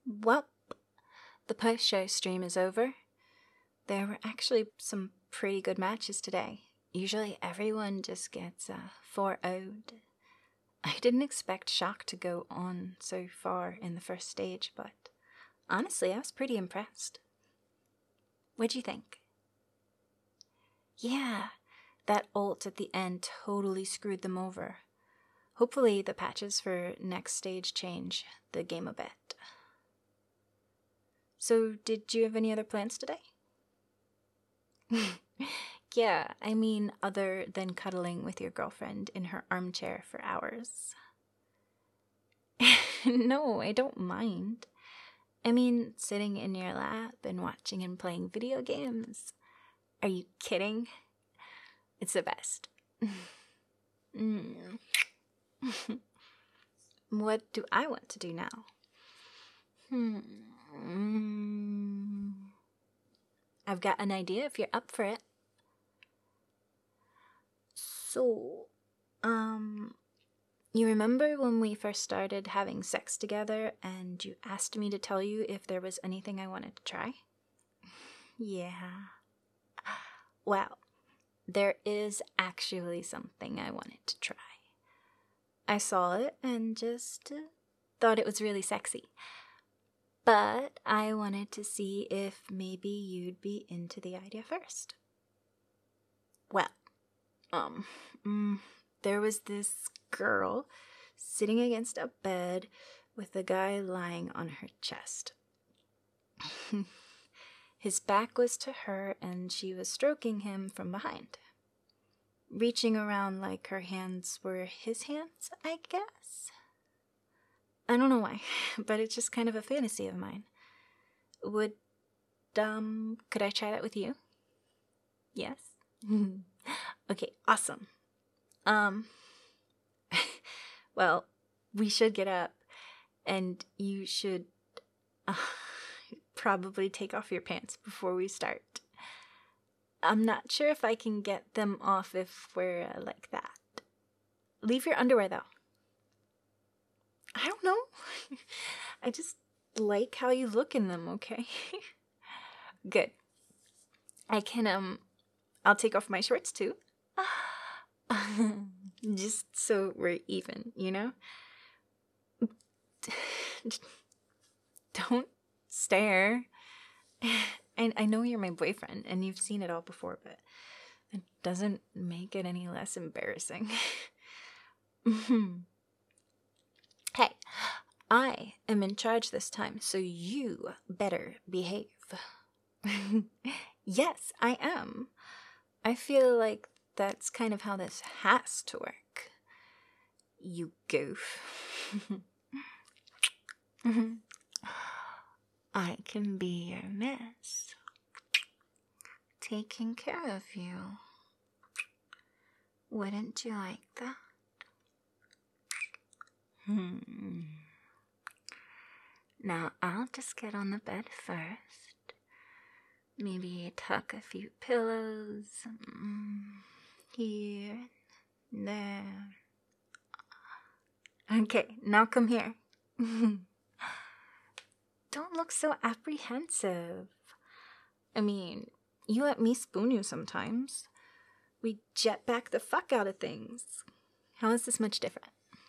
Well, the post-show stream is over. There were actually some pretty good matches today. Usually everyone just gets 4-0'd. I didn't expect Shock to go on so far in the first stage, but honestly, I was pretty impressed. What'd you think? Yeah, that ult at the end totally screwed them over. Hopefully the patches for next stage change the game a bit. So, did you have any other plans today? Yeah, I mean, other than cuddling with your girlfriend in her armchair for hours. No, I don't mind. I mean, sitting in your lap and watching and playing video games. Are you kidding? It's the best. What do I want to do now? I've got an idea if you're up for it. So, you remember when we first started having sex together and you asked me to tell you if there was anything I wanted to try? Yeah. Well, there is actually something I wanted to try. I saw it and just thought it was really sexy. But I wanted to see if maybe you'd be into the idea first. Well, there was this girl sitting against a bed with a guy lying on her chest. His back was to her and she was stroking him from behind. Reaching around like her hands were his hands, I guess? I don't know why, but it's just kind of a fantasy of mine. Could I try that with you? Yes? Okay, awesome. Well, we should get up, and you should probably take off your pants before we start. I'm not sure if I can get them off if we're like that. Leave your underwear, though. I don't know. I just like how you look in them, okay? Good. I can, I'll take off my shorts, too. Just so we're even, you know? Don't stare. I know you're my boyfriend, and you've seen it all before, but it doesn't make it any less embarrassing. Hey, I am in charge this time, so you better behave. Yes, I am. I feel like that's kind of how this has to work. You goof. I can be your miss. Taking care of you. Wouldn't you like that? Now I'll just get on the bed first. Maybe tuck a few pillows. Here, there. Okay, now come here. Don't look so apprehensive. I mean, you let me spoon you sometimes. We jet back the fuck out of things. How is this much different?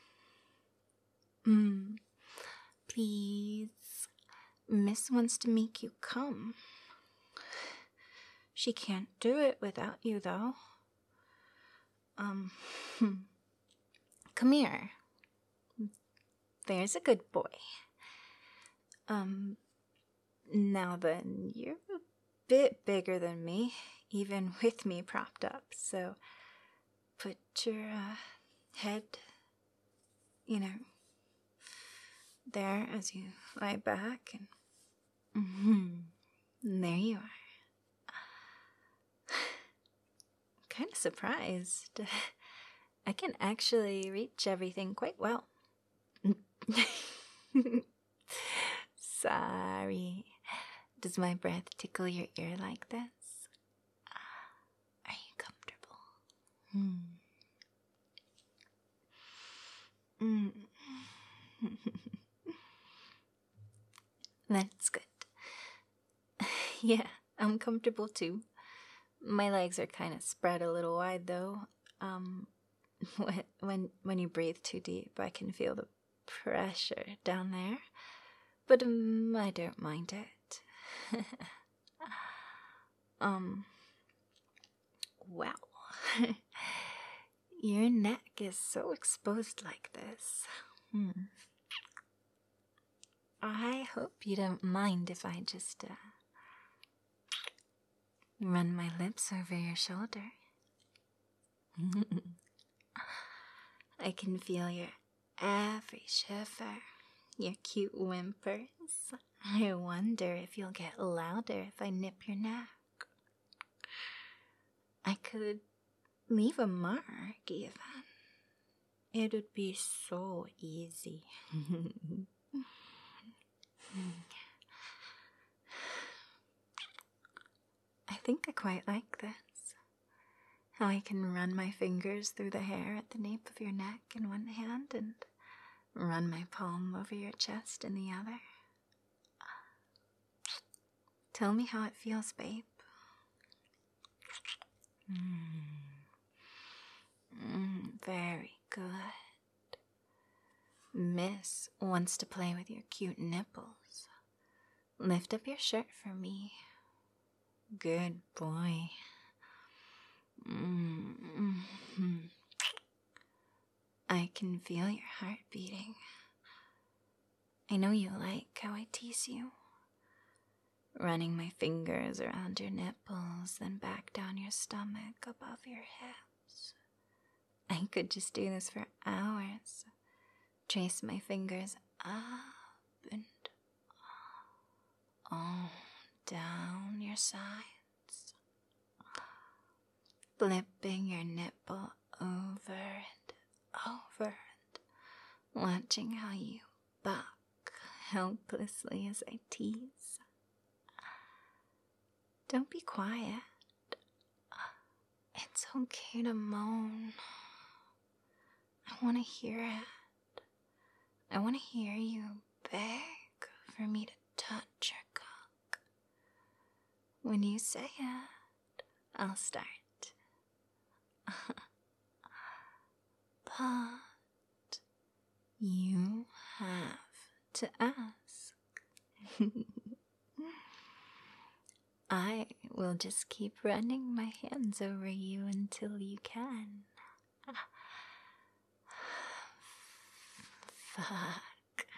Please. Miss wants to make you come. She can't do it without you, though. Come here. There's a good boy. Now then, you're a bit bigger than me, even with me propped up, so put your head, there as you lie back, and there you are. I'm kind of surprised. I can actually reach everything quite well. Sorry. Does my breath tickle your ear like this? Are you comfortable? That's good. Yeah, I'm comfortable too. My legs are kind of spread a little wide though. Um, when you breathe too deep, I can feel the pressure down there. But I don't mind it. Well, your neck is so exposed like this. I hope you don't mind if I just run my lips over your shoulder. I can feel your every shiver, your cute whimpers. I wonder if you'll get louder if I nip your neck. I could leave a mark, even. It would be so easy. I think I quite like this. How I can run my fingers through the hair at the nape of your neck in one hand and run my palm over your chest in the other. Tell me how it feels, babe. Very good. Miss wants to play with your cute nipples. Lift up your shirt for me. Good boy. I can feel your heart beating. I know you like how I tease you. Running my fingers around your nipples, then back down your stomach, above your hips. I could just do this for hours. Trace my fingers up and all down your sides. Flipping your nipple over and over and watching how you buck helplessly as I tease. Don't be quiet. It's okay to moan. I want to hear it. I want to hear you beg for me to touch your cock. When you say it, I'll start. But you have to ask. I will just keep running my hands over you until you can. Fuck.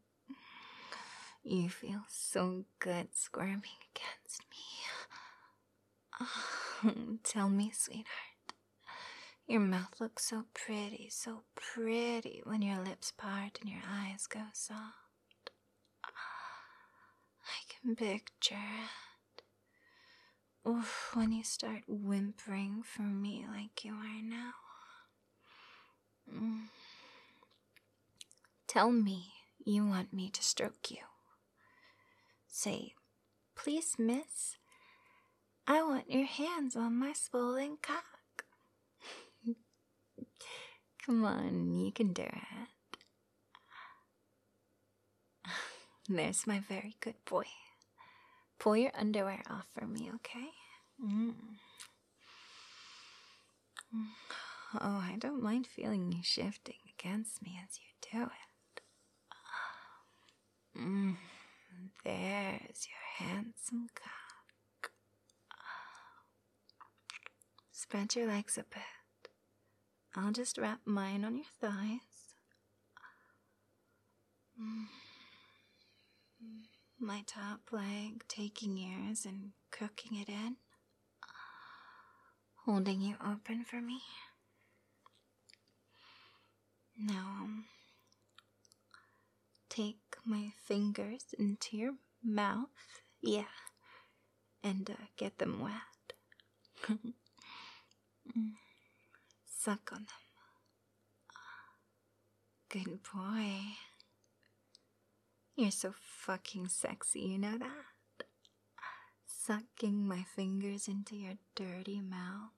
You feel so good squirming against me. Tell me, sweetheart. Your mouth looks so pretty when your lips part and your eyes go soft. I can picture it. Oof, when you start whimpering for me like you are now. Tell me you want me to stroke you. Say, please, miss, I want your hands on my swollen cock. Come on, you can do it. There's my very good boy. Pull your underwear off for me, okay? Oh, I don't mind feeling you shifting against me as you do it. There's your handsome cock. Spread your legs a bit. I'll just wrap mine on your thighs. My top leg taking yours and cooking it in. Holding you open for me. Now, take my fingers into your mouth. Yeah. And get them wet. Suck on them. Good boy. You're so fucking sexy, you know that? Sucking my fingers into your dirty mouth.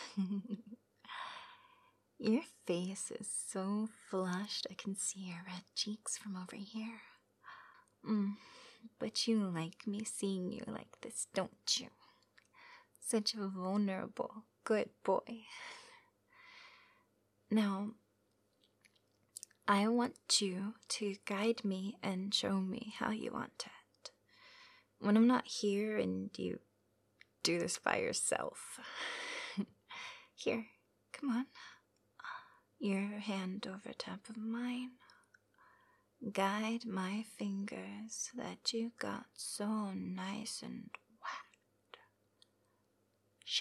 Your face is so flushed I can see your red cheeks from over here. But you like me seeing you like this, don't you? Such a vulnerable, good boy. Now, I want you to guide me and show me how you want it. When I'm not here and you do this by yourself. Here, come on. Your hand over top of mine. Guide my fingers that you got so nice and wet. Show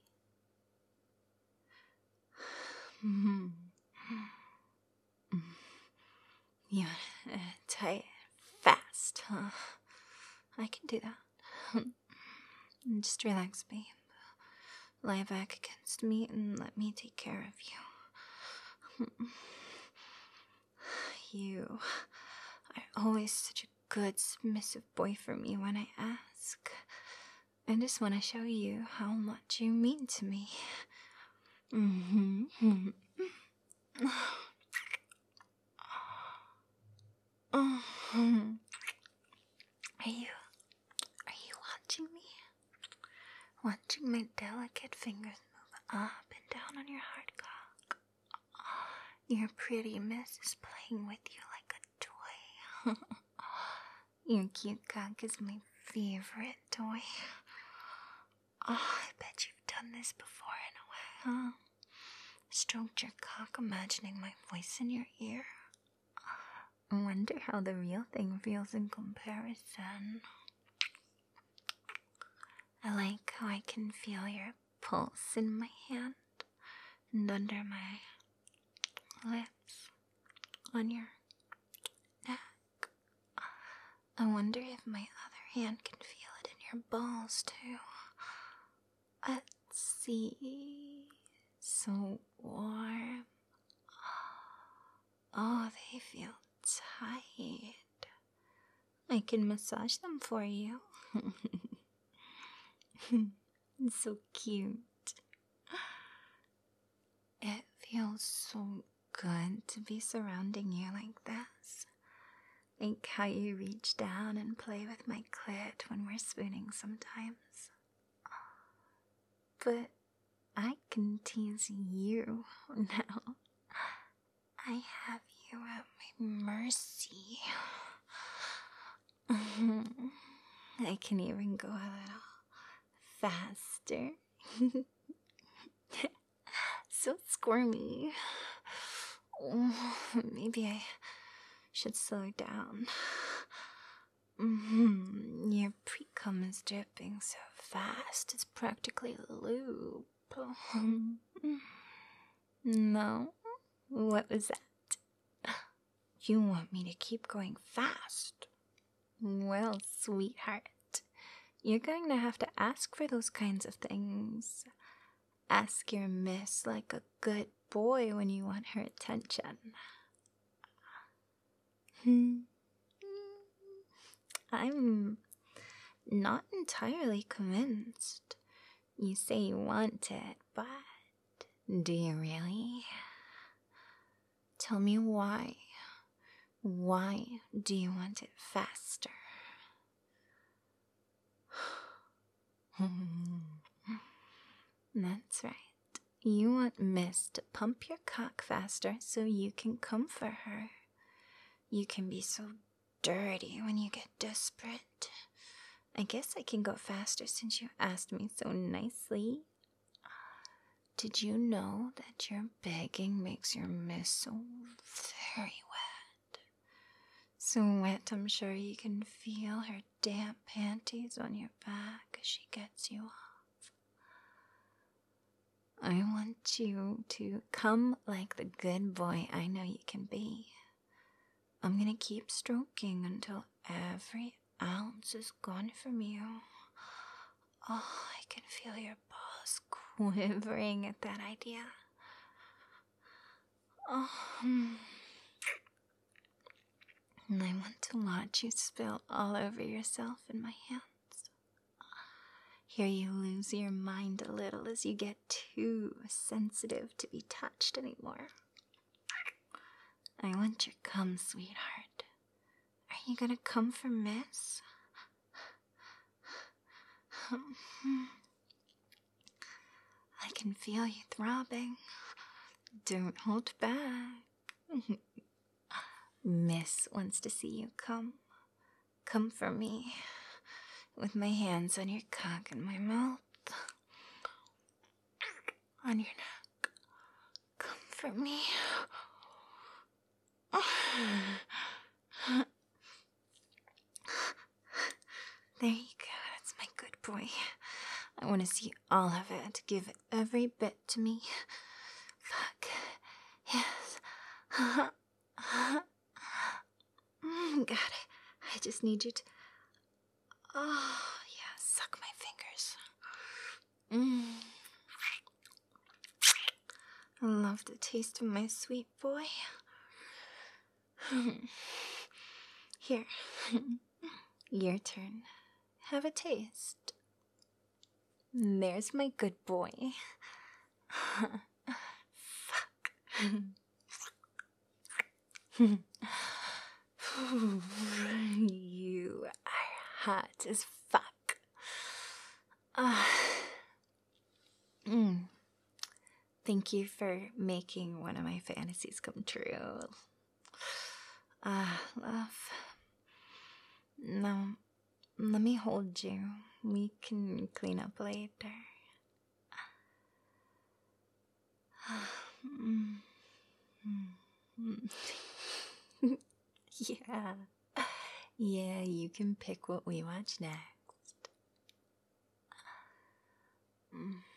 me. You tie it fast, huh? I can do that. Just relax, babe. Lie back against me and let me take care of you. You are always such a good, submissive boy for me when I ask. I just want to show you how much you mean to me. Are you watching me? Watching my delicate fingers move up and down on your hard cock. Your pretty miss is playing with you like a toy. Your cute cock is my favorite toy. I bet you've done this before in a way, huh? Stroked your cock, imagining my voice in your ear. I wonder how the real thing feels in comparison. I like how I can feel your pulse in my hand and under my lips on your neck. I wonder if my other hand can feel it in your balls too. Let's see. So warm. Oh, they feel tight. I can massage them for you. It's so cute. It feels so good to be surrounding you like this. Like how you reach down and play with my clit when we're spooning sometimes. But I can tease you now. I have you at my mercy. I can even go a little faster. So squirmy. Oh, maybe I should slow down. Your pre-cum is dripping so fast, it's practically lube. No? What was that? You want me to keep going fast? Well, sweetheart, you're going to have to ask for those kinds of things. Ask your miss like a good boy when you want her attention. I'm not entirely convinced. You say you want it, but do you really? Tell me why. Why do you want it faster? That's right. You want Miss to pump your cock faster so you can come for her. You can be so dirty when you get desperate. I guess I can go faster since you asked me so nicely. Did you know that your begging makes your miss so very wet? So wet, I'm sure you can feel her damp panties on your back as she gets you off. I want you to come like the good boy I know you can be. I'm gonna keep stroking until every ounce is gone from you. Oh, I can feel your balls quivering at that idea. Oh, and I want to watch you spill all over yourself in my hands. Hear you lose your mind a little as you get too sensitive to be touched anymore. I want your cum, sweetheart. Are you gonna come for Miss? I can feel you throbbing. Don't hold back. Miss wants to see you come. Come for me. With my hands on your cock and my mouth. On your neck. Come for me. There you go. That's my good boy. I want to see all of it. Give it every bit to me. Fuck. Yes. Got it. I just need you to... Oh, yeah. Suck my fingers. I love the taste of my sweet boy. Here. Your turn. Have a taste. There's my good boy. Fuck. You are hot as fuck. Thank you for making one of my fantasies come true. Love. Now, let me hold you. We can clean up later. Yeah. Yeah, you can pick what we watch next.